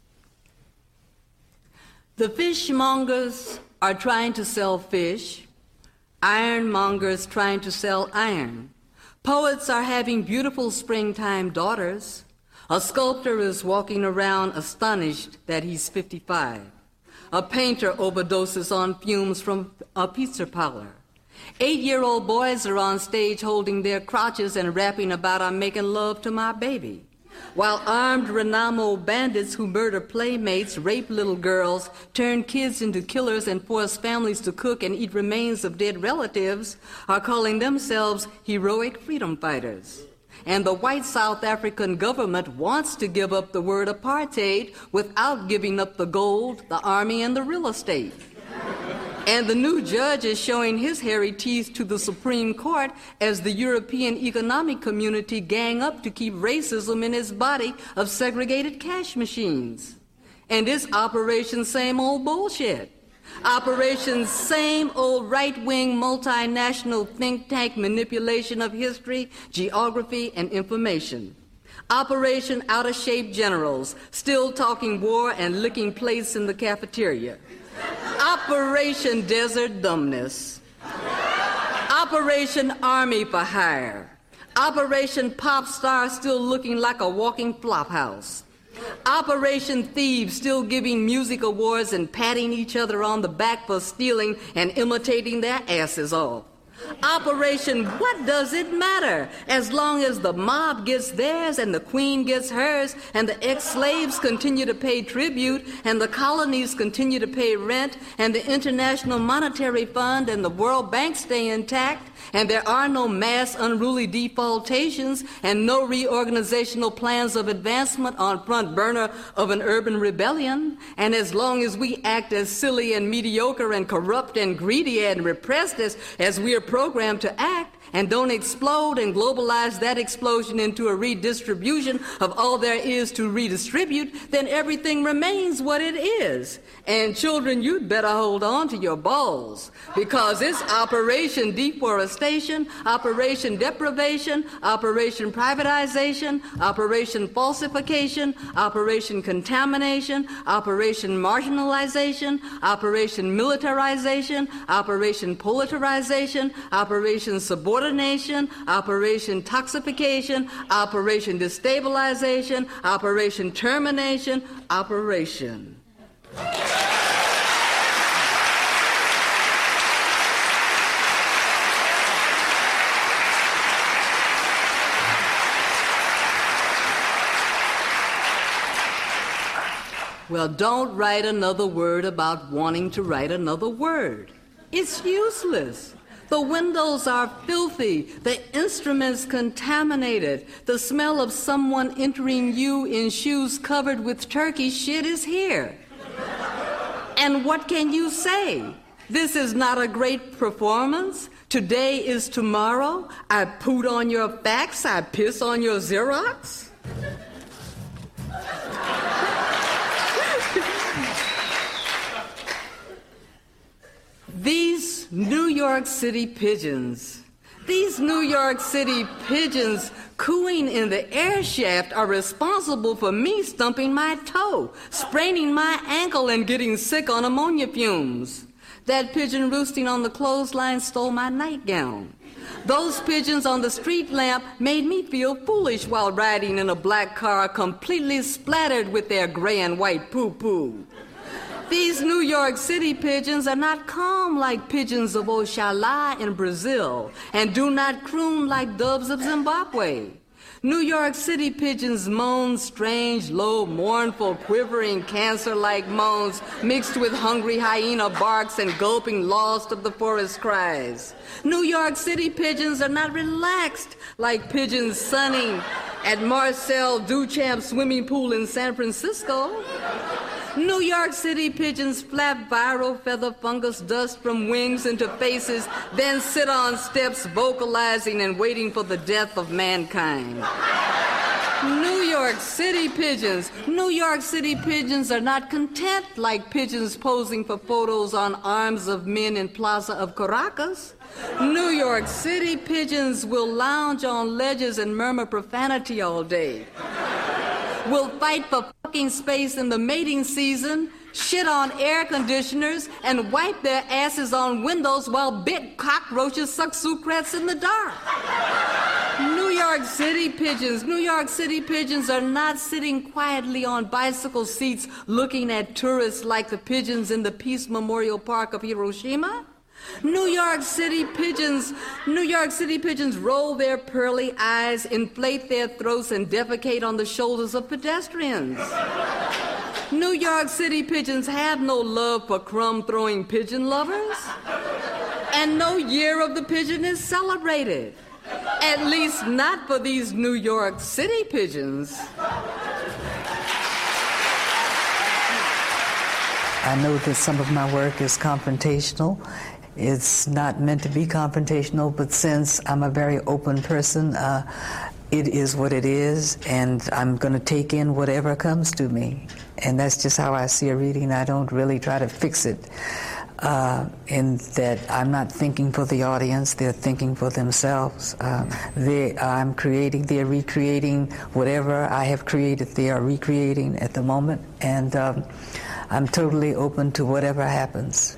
The fishmongers are trying to sell fish, ironmongers trying to sell iron. Poets are having beautiful springtime daughters. A sculptor is walking around astonished that he's 55. A painter overdoses on fumes from a pizza parlor. 8-year-old boys are on stage holding their crotches and rapping about I'm making love to my baby. While armed Renamo bandits who murder playmates, rape little girls, turn kids into killers and force families to cook and eat remains of dead relatives, are calling themselves heroic freedom fighters. And the white South African government wants to give up the word apartheid without giving up the gold, the army, and the real estate. And the new judge is showing his hairy teeth to the Supreme Court as the European Economic Community gang up to keep racism in his body of segregated cash machines. And it's Operation Same Old Bullshit. Operation Same Old Right-Wing Multinational Think Tank Manipulation of History, Geography, and Information. Operation Out-of-Shape Generals, still talking war and licking plates in the cafeteria. Operation Desert Dumbness. Operation Army for Hire. Operation Pop Star, still looking like a walking flophouse. Operation Thieves, still giving music awards and patting each other on the back for stealing and imitating their asses off. Operation What Does It Matter? As long as the mob gets theirs and the queen gets hers and the ex-slaves continue to pay tribute and the colonies continue to pay rent and the International Monetary Fund and the World Bank stay intact and there are no mass unruly defaultations and no reorganizational plans of advancement on front burner of an urban rebellion, and as long as we act as silly and mediocre and corrupt and greedy and repressed as we are programmed to act, and don't explode and globalize that explosion into a redistribution of all there is to redistribute, then everything remains what it is. And children, you'd better hold on to your balls, because it's Operation Deforestation, Operation Deprivation, Operation Privatization, Operation Falsification, Operation Contamination, Operation Marginalization, Operation Militarization, Operation Politicization, Operation Subordination, Operation Toxification, Operation Destabilization, Operation Termination, Operation. Well, don't write another word about wanting to write another word. It's useless. The windows are filthy, the instruments contaminated, the smell of someone entering you in shoes covered with turkey shit is here. And what can you say? This is not a great performance? Today is tomorrow? I poot on your fax, I piss on your Xerox? These New York City pigeons cooing in the air shaft are responsible for me stumping my toe, spraining my ankle, and getting sick on ammonia fumes. That pigeon roosting on the clothesline stole my nightgown. Those pigeons on the street lamp made me feel foolish while riding in a black car completely splattered with their gray and white poo-poo. These New York City pigeons are not calm like pigeons of Oxalá in Brazil and do not croon like doves of Zimbabwe. New York City pigeons moan strange, low, mournful, quivering, cancer-like moans mixed with hungry hyena barks and gulping lost of the forest cries. New York City pigeons are not relaxed like pigeons sunning at Marcel Duchamp's swimming pool in San Francisco. New York City pigeons flap viral feather fungus dust from wings into faces, then sit on steps vocalizing and waiting for the death of mankind. New York City pigeons are not content like pigeons posing for photos on arms of men in Plaza of Caracas. New York City pigeons will lounge on ledges and murmur profanity all day. Will fight for fucking space in the mating season, shit on air conditioners, and wipe their asses on windows while big cockroaches suck sucrets in the dark. New York City pigeons are not sitting quietly on bicycle seats looking at tourists like the pigeons in the Peace Memorial Park of Hiroshima. New York City pigeons roll their pearly eyes, inflate their throats, and defecate on the shoulders of pedestrians. New York City pigeons have no love for crumb-throwing pigeon lovers, and no year of the pigeon is celebrated. At least not for these New York City pigeons. I know that some of my work is confrontational. It's not meant to be confrontational, but since I'm a very open person, it is what it is, and I'm going to take in whatever comes to me. And that's just how I see a reading. I don't really try to fix it. in that I'm not thinking for the audience, they're thinking for themselves. I'm creating, they're recreating whatever I have created, they are recreating at the moment, and I'm totally open to whatever happens.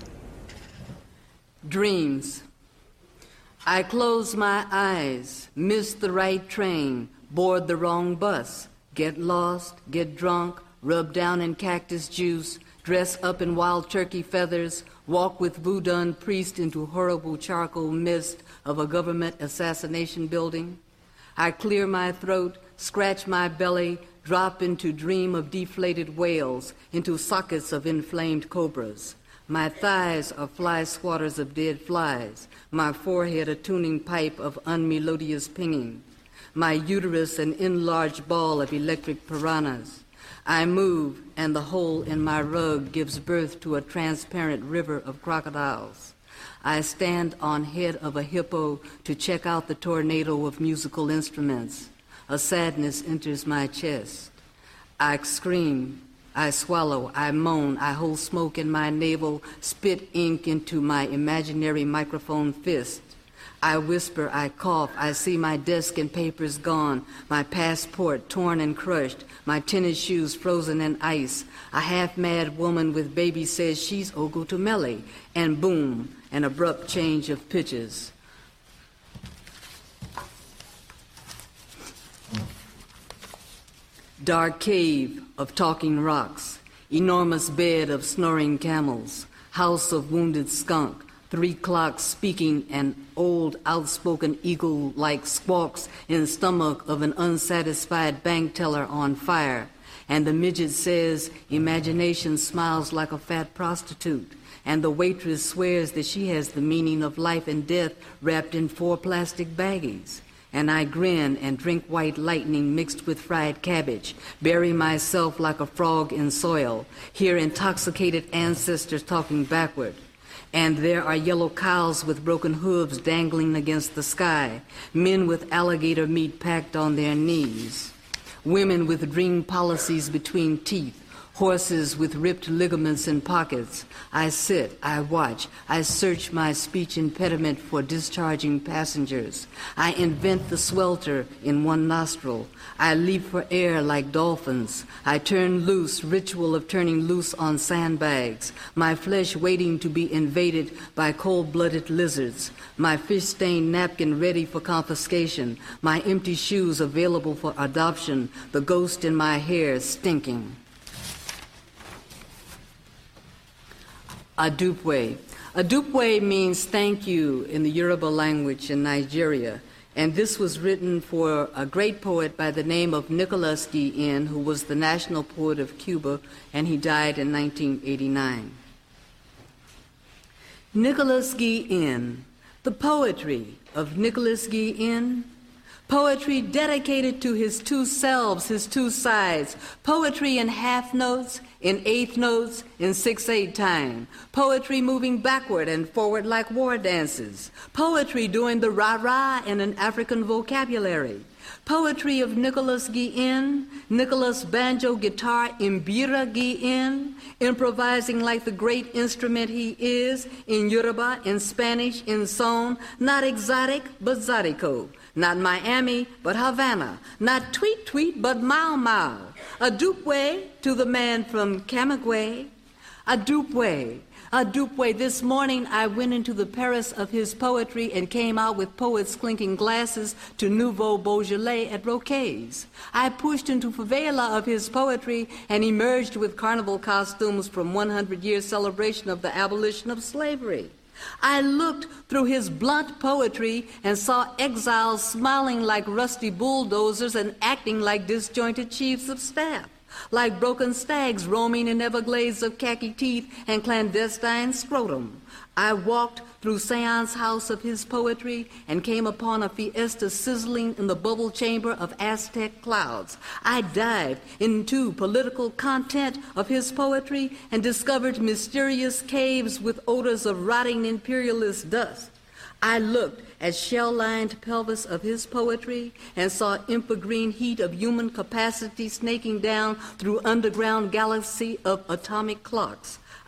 Dreams. I close my eyes, miss the right train, board the wrong bus, get lost, get drunk, rub down in cactus juice, dress up in wild turkey feathers, walk with voodoo priest into horrible charcoal mist of a government assassination building. I clear my throat, scratch my belly, drop into dream of deflated whales, into sockets of inflamed cobras. My thighs are fly swatters of dead flies, my forehead a tuning pipe of unmelodious pinging, my uterus an enlarged ball of electric piranhas. I move, and the hole in my rug gives birth to a transparent river of crocodiles. I stand on head of a hippo to check out the tornado of musical instruments. A sadness enters my chest. I scream, I swallow, I moan, I hold smoke in my navel, spit ink into my imaginary microphone fist. I whisper, I cough, I see my desk and papers gone, my passport torn and crushed, my tennis shoes frozen in ice. A half-mad woman with baby says she's Ogutumele, and boom, an abrupt change of pitches. Dark cave of talking rocks, enormous bed of snoring camels, house of wounded skunk, 3 clocks speaking an old outspoken eagle-like squawks in stomach of an unsatisfied bank teller on fire, and the midget says imagination smiles like a fat prostitute, and the waitress swears that she has the meaning of life and death wrapped in 4 plastic baggies. And I grin and drink white lightning mixed with fried cabbage, bury myself like a frog in soil, hear intoxicated ancestors talking backward. And there are yellow cows with broken hooves dangling against the sky, men with alligator meat packed on their knees, women with dream policies between teeth, horses with ripped ligaments in pockets. I sit, I watch, I search my speech impediment for discharging passengers. I invent the swelter in one nostril. I leap for air like dolphins. I turn loose, ritual of turning loose on sandbags, my flesh waiting to be invaded by cold-blooded lizards, my fish-stained napkin ready for confiscation, my empty shoes available for adoption, the ghost in my hair stinking. Adupwe. Adupwe means thank you in the Yoruba language in Nigeria, and this was written for a great poet by the name of Nicholas Guillen, who was the national poet of Cuba, and he died in 1989. Nicholas Guillen, the poetry of Nicholas Guillen, poetry dedicated to his 2 selves, his 2 sides, poetry in half notes, in eighth notes, in 6/8 time, poetry moving backward and forward like war dances, poetry doing the rah-rah in an African vocabulary, poetry of Nicholas Guillen, Nicholas banjo guitar Mbira Guillen, improvising like the great instrument he is, in Yoruba, in Spanish, in Son, not exotic, but Zydeco. Not Miami, but Havana. Not tweet tweet, but Mau Mau. Adupwe to the man from Camagüey. Adupwe. Adupwe. This morning I went into the Paris of his poetry and came out with poets clinking glasses to Nouveau Beaujolais at Roquet's. I pushed into favela of his poetry and emerged with carnival costumes from 100-year celebration of the abolition of slavery. I looked through his blunt poetry and saw exiles smiling like rusty bulldozers and acting like disjointed chiefs of staff, like broken stags roaming in Everglades of khaki teeth and clandestine scrotum. I walked through Sean's house of his poetry and came upon a fiesta sizzling in the bubble chamber of Aztec clouds. I dived into political content of his poetry and discovered mysterious caves with odors of rotting imperialist dust. I looked at shell-lined pelvis of his poetry and saw infragreen heat of human capacity snaking down through underground galaxy of atomic clocks.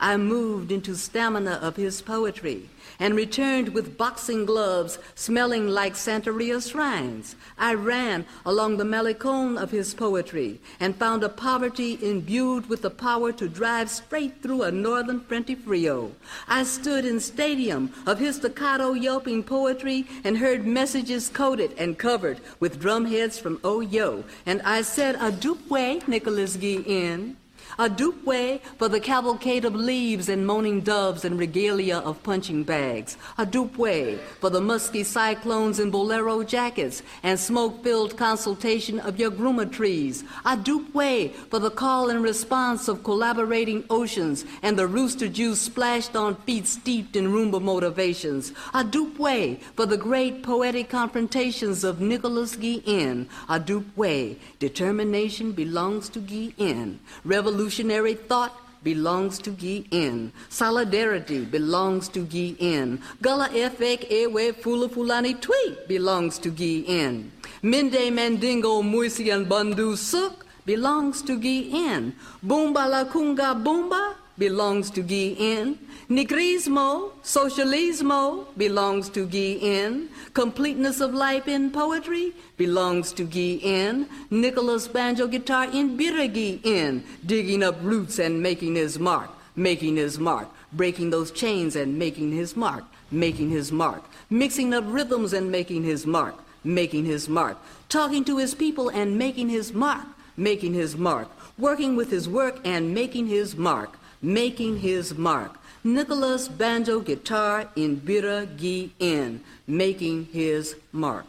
I moved into stamina of his poetry and returned with boxing gloves smelling like Santeria shrines. I ran along the Malecon of his poetry and found a poverty imbued with the power to drive straight through a northern Frente Frio. I stood in stadium of his staccato yelping poetry and heard messages coded and covered with drumheads from Oyo. And I said, a dupe, Nicholas Guillen. A dupe for the cavalcade of leaves and moaning doves and regalia of punching bags. A dupe for the musky cyclones in bolero jackets and smoke-filled consultation of your gruma trees. A dupe for the call and response of collaborating oceans and the rooster juice splashed on feet steeped in Roomba motivations. A dupe for the great poetic confrontations of Nicholas Guillen. A dupe, determination belongs to Guillen. Revolutionary thought belongs to Guillen. Solidarity belongs to Guillen. Gullah Efek Ewe Fula Fulani Tweet belongs to Guillen. Minde Mandingo Muisi and Bandu Suk belongs to Guillen. Boomba La Kunga Boomba belongs to Guillen. Nigrismo, socialismo belongs to Guillen. Completeness of life in poetry belongs to Guillen. Nicholas banjo guitar in bitter Guillen. Digging up roots and making his mark, making his mark. Breaking those chains and making his mark, making his mark. Mixing up rhythms and making his mark, making his mark. Talking to his people and making his mark, making his mark. Working with his work and making his mark, making his mark. Nicholas banjo guitar in bitter Guillen, making his mark.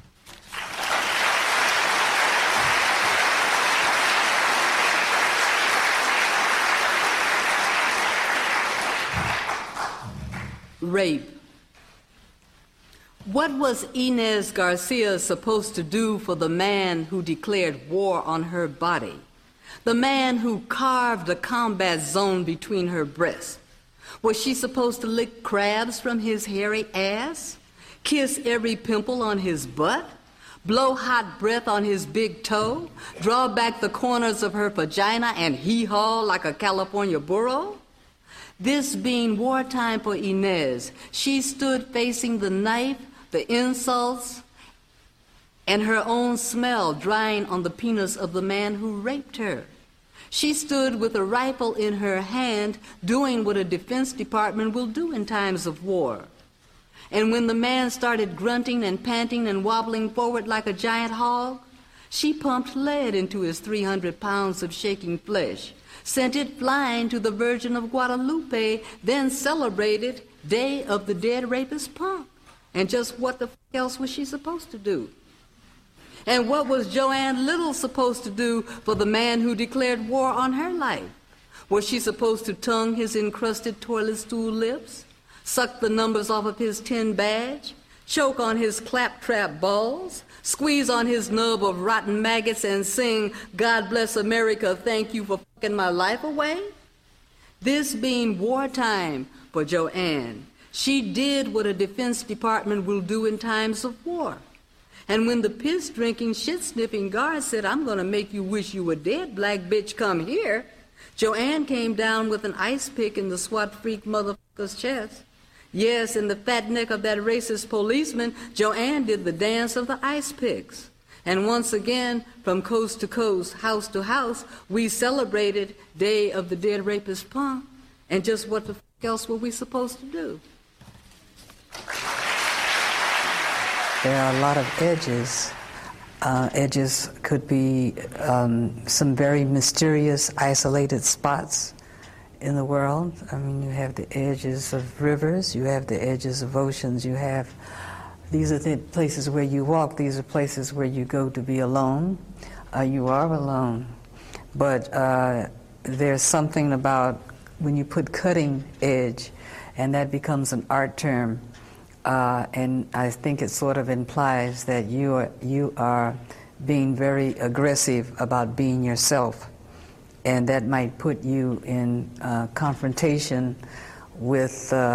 Rape. What was Inez Garcia supposed to do for the man who declared war on her body? The man who carved a combat zone between her breasts? Was she supposed to lick crabs from his hairy ass? Kiss every pimple on his butt? Blow hot breath on his big toe? Draw back the corners of her vagina and hee-haw like a California burro? This being wartime for Inez, she stood facing the knife, the insults, and her own smell drying on the penis of the man who raped her. She stood with a rifle in her hand, doing what a Defense Department will do in times of war. And when the man started grunting and panting and wobbling forward like a giant hog, she pumped lead into his 300 pounds of shaking flesh, sent it flying to the Virgin of Guadalupe, then celebrated Day of the Dead Rapist Punk. And just what the f*** else was she supposed to do? And what was Joanne Little supposed to do for the man who declared war on her life? Was she supposed to tongue his encrusted toilet stool lips, suck the numbers off of his tin badge, choke on his claptrap balls, squeeze on his nub of rotten maggots and sing, God bless America, thank you for fucking my life away? This being wartime for Joanne, she did what a Defense Department will do in times of war. And when the piss-drinking, shit-sniffing guard said, I'm going to make you wish you were dead, black bitch, come here, Joanne came down with an ice pick in the SWAT freak motherfucker's chest. Yes, in the fat neck of that racist policeman, Joanne did the dance of the ice picks. And once again, from coast to coast, house to house, we celebrated Day of the Dead Rapist Punk. And just what the f*** else were we supposed to do? There are a lot of edges. Edges could be some very mysterious, isolated spots in the world. I mean, you have the edges of rivers, you have the edges of oceans, these are the places where you walk, these are places where you go to be alone. You are alone. But there's something about when you put cutting edge, and that becomes an art term, and I think it sort of implies that you are being very aggressive about being yourself, and that might put you in confrontation with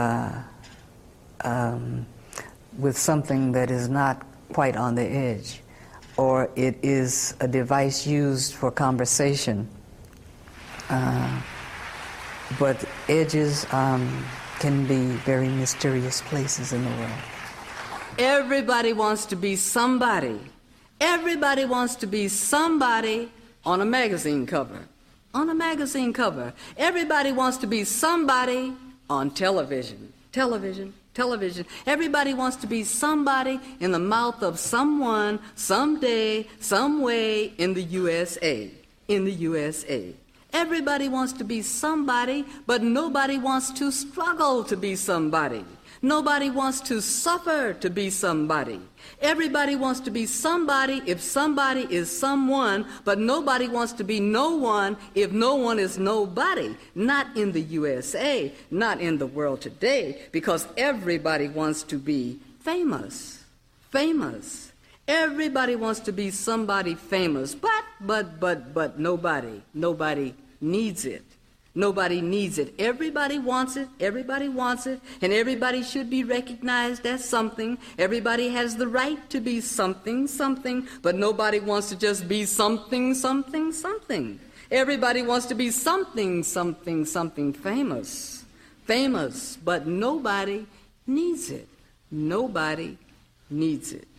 something that is not quite on the edge, or it is a device used for conversation. but edges can be very mysterious places in the world. Everybody wants to be somebody. Everybody wants to be somebody on a magazine cover. On a magazine cover. Everybody wants to be somebody on television. Television. Everybody wants to be somebody in the mouth of someone, someday, some way in the USA. In the USA. Everybody wants to be somebody, but nobody wants to struggle to be somebody. Nobody wants to suffer to be somebody. Everybody wants to be somebody if somebody is someone, but nobody wants to be no one if no one is nobody. Not in the USA, not in the world today, because everybody wants to be famous. Famous. Everybody wants to be somebody famous, but nobody needs it. Nobody needs it. Everybody wants it, and everybody should be recognized as something. Everybody has the right to be something, but nobody wants to just be something. Everybody wants to be something famous. Famous, but nobody needs it. Nobody needs it.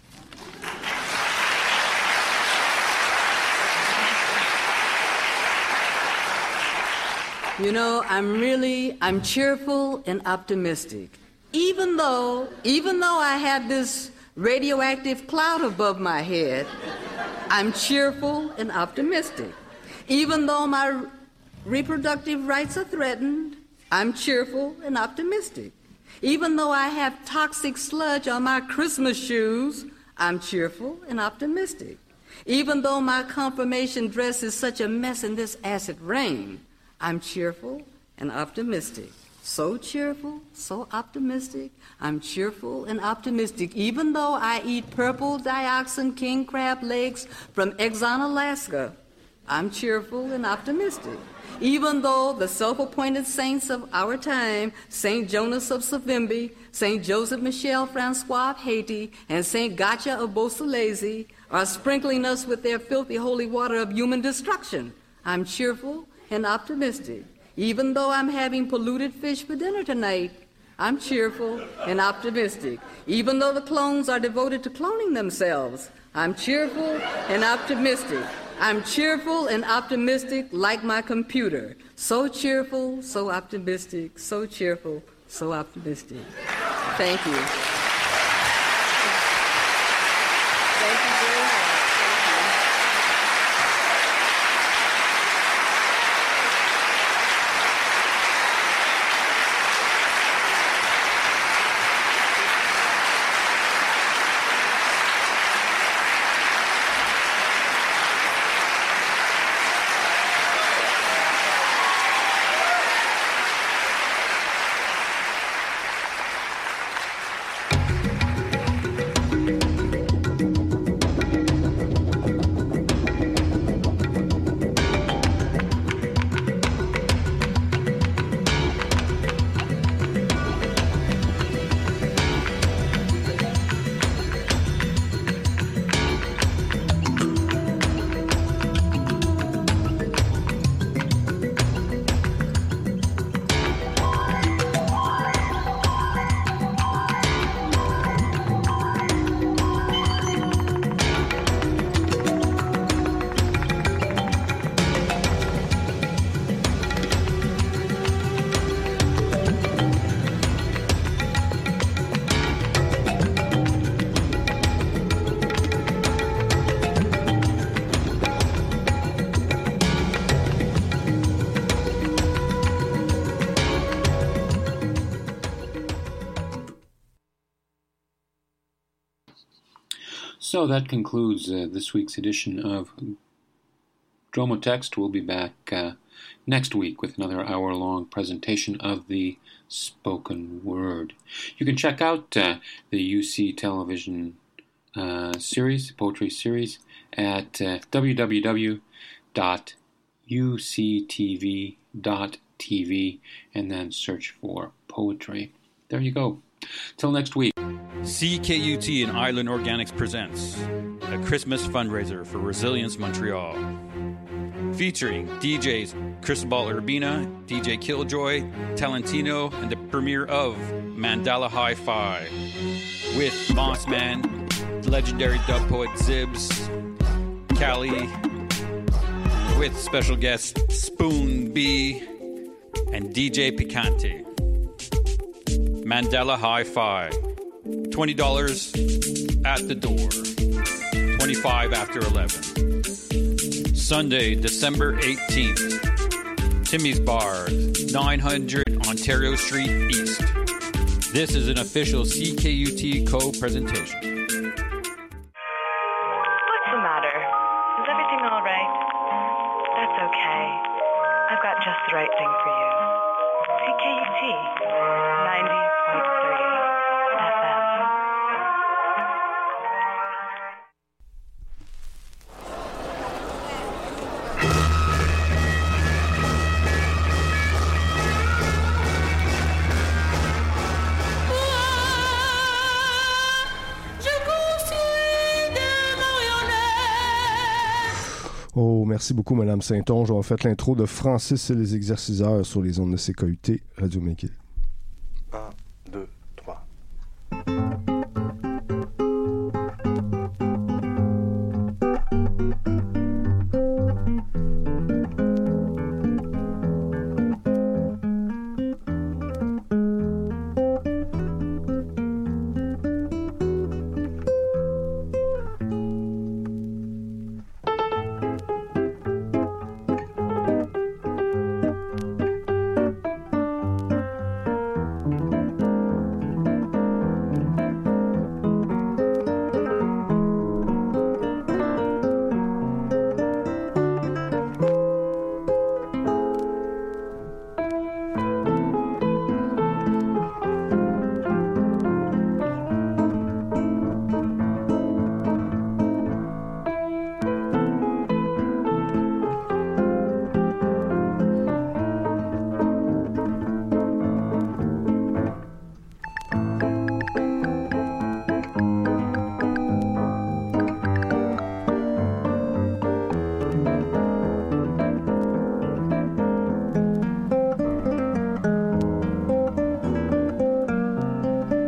You know, I'm cheerful and optimistic. Even though I have this radioactive cloud above my head, I'm cheerful and optimistic. Even though my reproductive rights are threatened, I'm cheerful and optimistic. Even though I have toxic sludge on my Christmas shoes, I'm cheerful and optimistic. Even though my confirmation dress is such a mess in this acid rain, I'm cheerful and optimistic. So cheerful, so optimistic. I'm cheerful and optimistic. Even though I eat purple dioxin king crab legs from Exxon, Alaska, I'm cheerful and optimistic. Even though the self-appointed saints of our time, St. Jonas of Savimbi, St. Joseph Michel Francois of Haiti, and St. Gotcha of Beausoleil are sprinkling us with their filthy holy water of human destruction, I'm cheerful and optimistic. Even though I'm having polluted fish for dinner tonight, I'm cheerful and optimistic. Even though the clones are devoted to cloning themselves, I'm cheerful and optimistic. I'm cheerful and optimistic like my computer. So cheerful, so optimistic, so cheerful, so optimistic. Thank you. Thank you very much. So that concludes this week's edition of Dromotext. We'll be back next week with another hour-long presentation of the spoken word. You can check out the UC television series, poetry series, at www.uctv.tv and then search for poetry. There you go. Till next week. CKUT and Island Organics presents a Christmas fundraiser for Resilience Montreal. featuring DJs Cristobal Urbina, DJ Killjoy, Talentino, and the premiere of Mandala Hi-Fi with Mossman, legendary dub poet Zibs, Cali, with special guest Spoon B, and DJ Picante. Mandala Hi-Fi, $20 at the door, $25 after 11. Sunday, December 18th, Timmy's Bar, 900 Ontario Street East. This is an official CKUT co-presentation. What's the matter? Is everything all right? That's okay. I've got just the right thing for you. CKUT 90.3 FM. Oh, merci beaucoup, Mme Saint-Onge. On a fait l'intro de Francis et les exerciceurs sur les ondes de CKUT, Radio McGill.